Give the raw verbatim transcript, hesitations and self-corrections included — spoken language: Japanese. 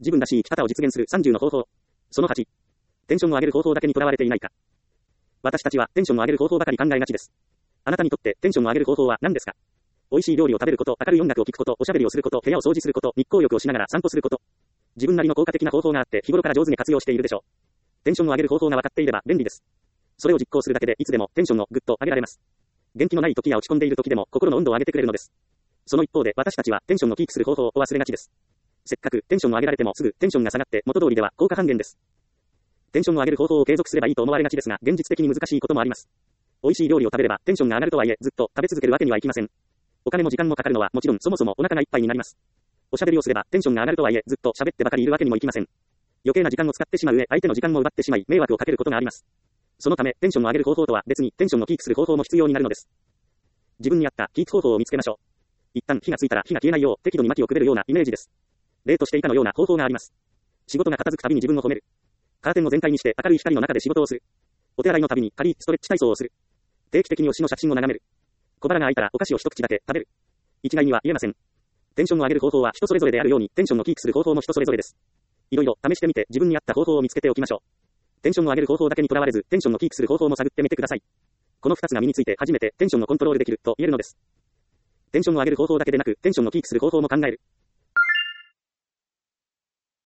自分らしい生き方を実現するさんじゅうの方法。そのはち。テンションを上げる方法だけにとらわれていないか。私たちはテンションを上げる方法ばかり考えがちです。あなたにとってテンションを上げる方法は何ですか？美味しい料理を食べること、明るい音楽を聴くこと、おしゃべりをすること、部屋を掃除すること、日光浴をしながら散歩すること。自分なりの効果的な方法があって日頃から上手に活用しているでしょう。テンションを上げる方法が分かっていれば便利です。それを実行するだけでいつでもテンションをぐっと上げられます。元気のない時や落ち込んでいる時でも心の温度を上げてくれるのです。その一方で私たちはテンションをキープする方法を忘れがちです。せっかくテンションを上げられてもすぐテンションが下がって元通りでは効果半減です。テンションを上げる方法を継続すればいいと思われがちですが現実的に難しいこともあります。美味しい料理を食べればテンションが上がるとはいえずっと食べ続けるわけにはいきません。お金も時間もかかるのはもちろんそもそもお腹がいっぱいになります。おしゃべりをすればテンションが上がるとはいえずっと喋ってばかりいるわけにもいきません。余計な時間を使ってしまう上相手の時間も奪ってしまい迷惑をかけることがあります。そのためテンションを上げる方法とは別にテンションをキープする方法も必要になるのです。自分に合ったキープ方法を見つけましょう。一旦火がついたら火が消えないよう適度に薪をくべるようなイメージです。例として以下のような方法があります。仕事が片付くたびに自分を褒める。カーテンを全開にして明るい光の中で仕事をする。お手洗いのたびに軽いストレッチ体操をする。定期的に推しの写真を眺める。小腹が空いたらお菓子を一口だけ食べる。一概には言えません。テンションを上げる方法は人それぞれであるようにテンションをキープする方法も人それぞれです。いろいろ試してみて自分に合った方法を見つけておきましょう。テンションを上げる方法だけにとらわれずテンションをキープする方法も探ってみてください。このふたつが身について初めてテンションをコントロールできると言えるのです。テンションを上げる方法だけでなくテンションをキープする方法も考える。